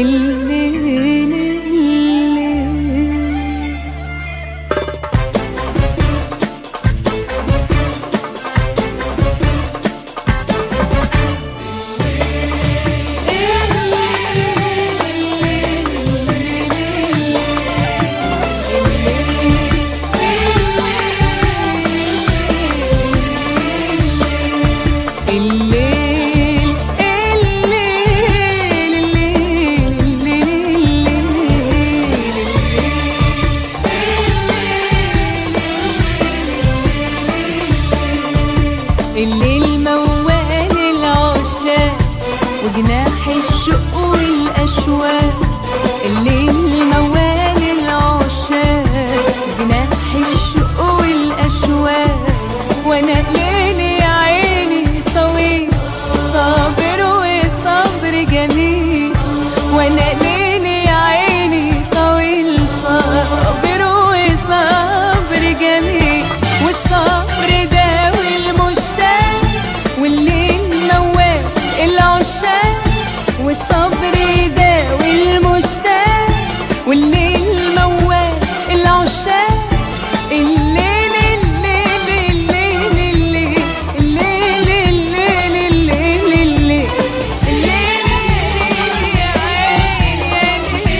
الليل الليل موال العشاق وجناح الشوق والأشواق. الليل موال العشاق وجناح الشوق والأشواق. وانا ليلي يا عيني طويل صابر وصبر جميل. وانا ليلي يا عيني طويل صابر وصبر جميل. والصبر ده والليل موال العشاق. والصبر ده والمشتاق والليل موال العشاق. الليل الليل الليل الليل الليل الليل الليل الليل الليل يا عيني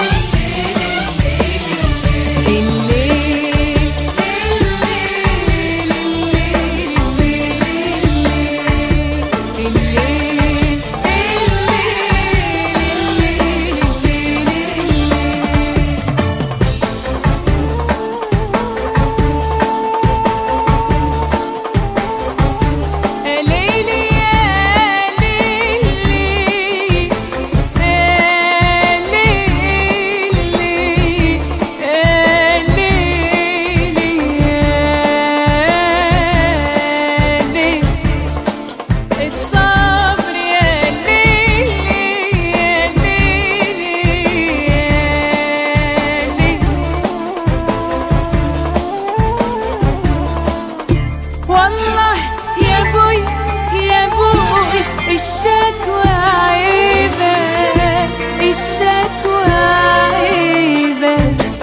والله يا بوي يا بوي الشكوى عيبة الشكوى عيبة.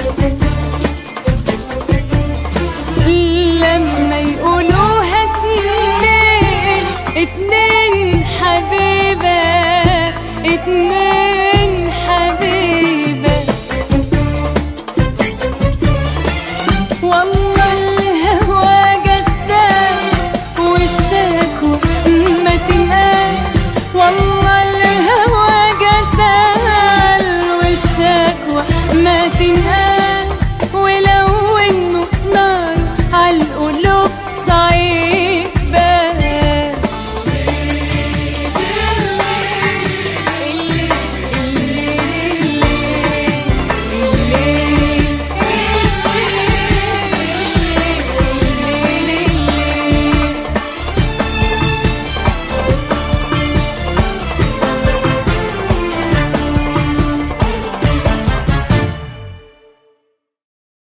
لما يقولوها اتنين اتنين حبيبة اتنين حبيبة. والله الهوى ما تنقال. والله الهوى قتل والشكوى ما تنقال.